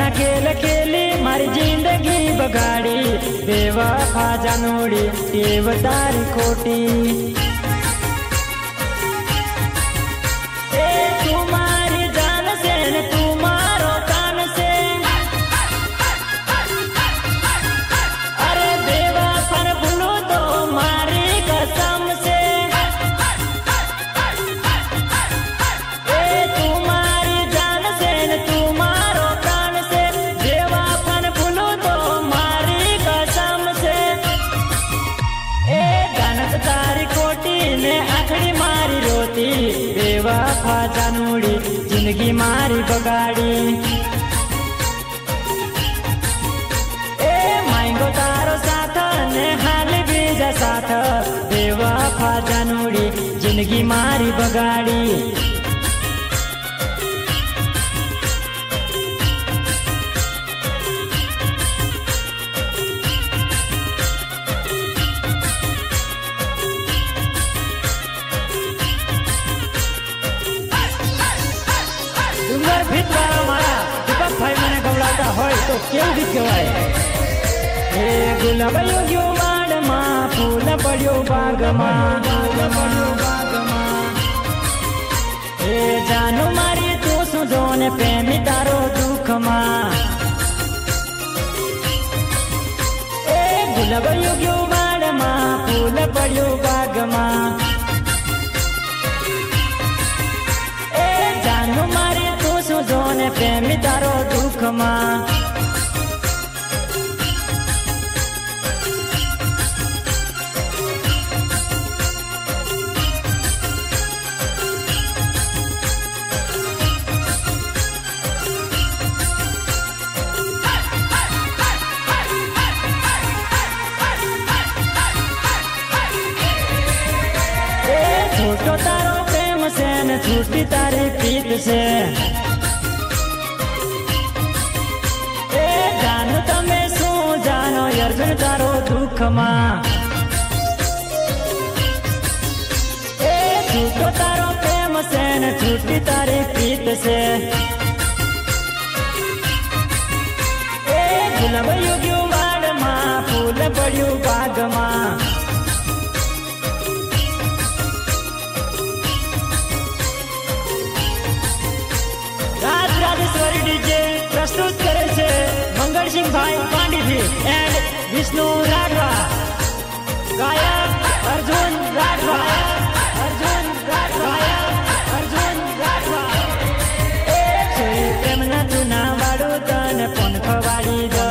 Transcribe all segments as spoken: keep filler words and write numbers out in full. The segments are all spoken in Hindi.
खेल खेली मारी जिंदगी बगाड़ी, बेवफा जानोड़ी टेव तारी खोटी। ए तुम्हारी जान से न तुम्हारो कान से, अरे बेवफा न भूलो तो मारी कसम से। ए तुम्हारी जान से न तुम्हारो कान से, बेवफा न भूलो तो मारी कसम से। ए जानत तारी खोटी ने आखड़ी मारी रोती, बेवफा जानूड़ी जिंदगी मारी बगाड़ी। ए मांगो तारो साथ ने हाल बीजा साथ, बेवफा जानूड़ी जिंदगी मारी बगाड़ी। डूंगर भितवा मारा दीपक भाई मैंने गवड़ाता होय तो क्यों गीत गवाए। हे गुलाब योग्यो वाड़ माँ फूल पड़ियो बाग माँ, फूल पड़ियो बाग माँ। हे जानो मारी तू सुझो ने प्रेमी तारो दुख माँ। ए गुलाब योग्यो वाड़ माँ फूल पड़ियो बाग माँ। ए जानो मारी जोने प्रेमी तारो दुख माँ। छोटो तारो प्रेम से न छूटी तारी प्रीत से, તમે શું જાનો અર્જુન તારો દુઃખ માં। એ છૂટો તારો પ્રેમ છે ને છૂટી તારી પ્રીત છે। એ ગુલાબ યુગ્યું વાડમાં ફૂલ પડ્યું બાગમાં। રાજ રાજેશ્વરી ડીજે પ્રસ્તુત કરે છે मंगल सिंह भाई पांडी जी एंड विष्णु राठवा। गायक अर्जुन राठवा, अर्जुन राठवा, अर्जुन राठवा। ए छोरी प्रेम न चुना वाड़ू तने फोन खवाड़ी दो,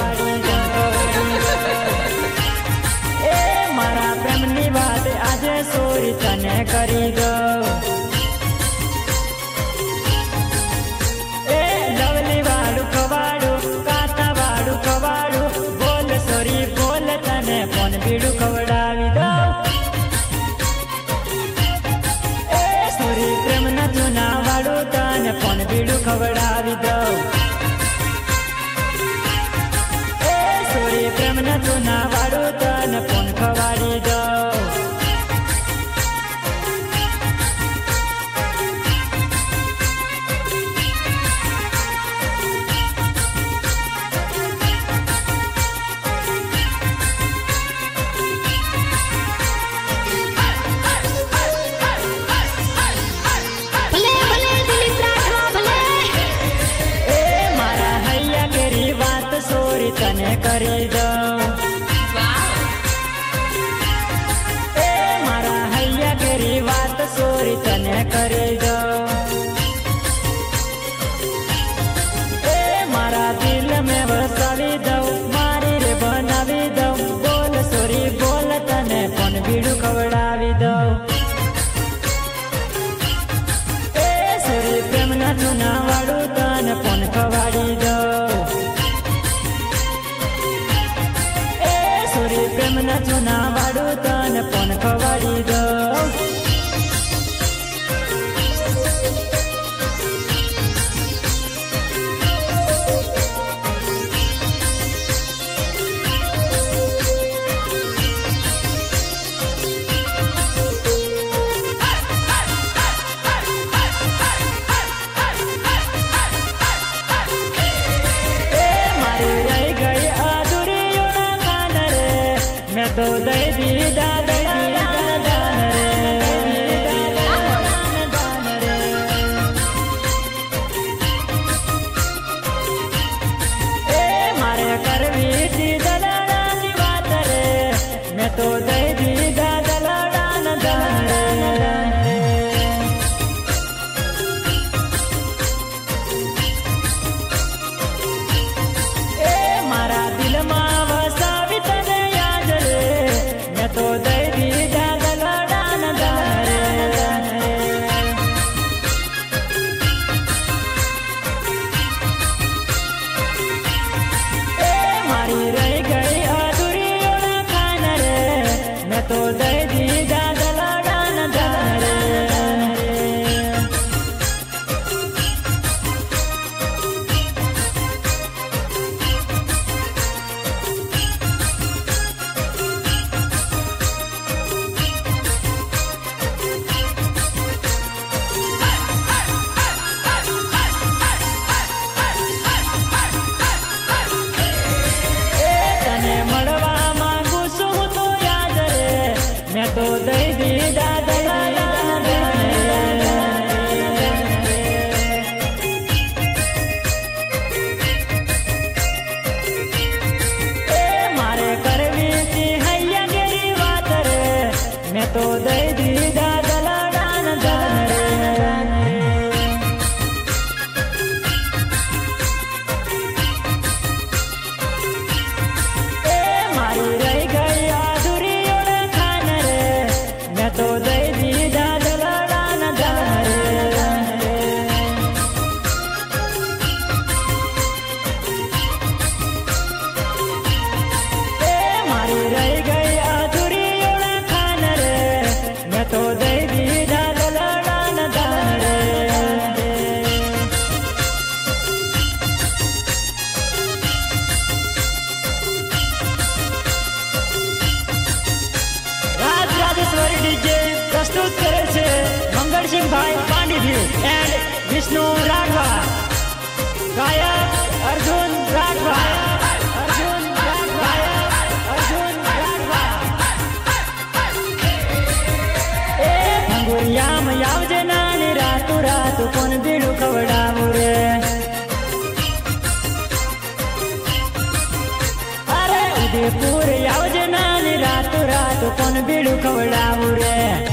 ए मारा प्रेम नी बात आज सोरी तने करी दो। ए लवली वाड़ू खवाड़ू खवाड़ू बोल सोरी बोल तने फोन बीड़ू खवड़ावी दो। ए सोरी प्रेम न चुना वाड़ू तने फोन बीड़ू खवड़ावी दो। ए सोरी प्रेम न चुना वाड़ू तने फोन खवाड़ी दो। तने करी दो, ए मारा हैया केरी बात सोरी तने करी दो। ए मारा दिल में बसावी दो, मारी रे बनावी दो। बोल सोरी बोल तने फोन बीड़ू खवड़ावी दो। ए सोरी प्रेम न चुना वाड़ू तने फोन खवाड़ी दो। तो दई दीदा दई दीदा दान रे ए मारे करवी थी दलालानी बात रे मैं तो दई दीदा दलालान दान रे तो दई दीदा दलालान दान रे ए मारी रही गई अधूरी ओला खान रे मैं तो दई दीदा दलालान दान रे मैं तो दई दीदा दलालान दान रे मारे करवी थी हैया गेरी बात रे मैं तो दई दीदा दलालान दान रे ए मारी रही गई अधूरी ओला खान रे मैं तो दई दीदा दलालान दान रे ए मारी रही गई अधूरी ओला खान रे मैं तो दई दीदा दलालान दान रे राज राजेश्वरी डीजे प्रस्तुत करे छे मंगल सिंह भाई पांडवी एंड विष्णु राठवा गायक अर्जुन राठवा अर्जुन राठवा अर्जुन राठवा ए भंगुरिया में आवजे नानी रातु रातु कोन बीड़ू खवड़ावू रे अरे उदयपुर आवजे नानी रातु रातु कोन बीड़ू खवड़ावू रे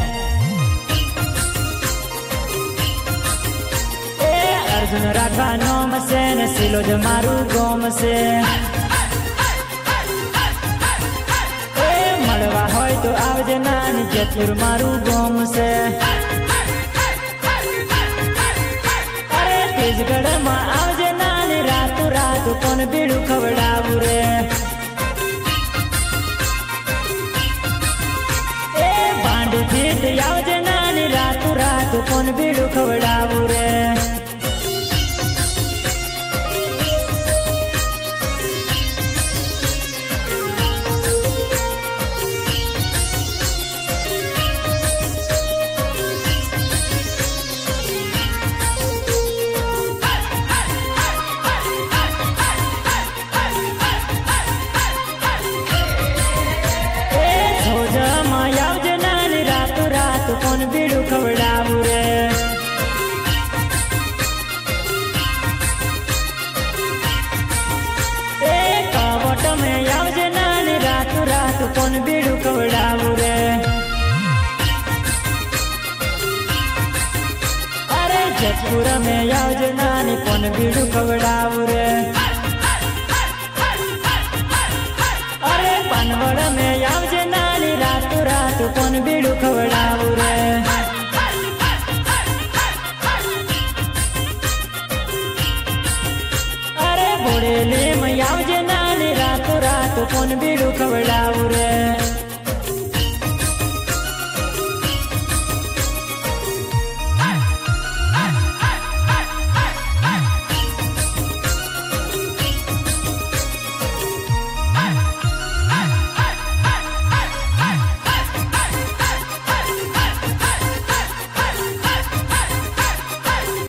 ए अर्जुन राठवा नोम से न सिलोज मारू गोम से ए मड़वा होय तो आवजे नानी जेतपुर मारू गोम से अरे तेजगढ़ में आवजे नानी रातु रातु कोन बीड़ू खवड़ावू रे भीत आवजे नानी रातु रातु कोन बीड़ू खवड़ावू रे कोन बीड़ू खवड़ावू रे ए कावट में आवजे नानी रातु रातु कोन बीड़ू खवड़ावू रे अरे जयपुर में आवजे नानी कोन बीड़ू खवड़ावू रे अरे पनवड़ में आवजे नानी रातु रातु कोन बीड़ू खवड़ावू रे अरे बोड़ेली में आवजे नानी रातु रातु कोन बीड़ू खवड़ावू रे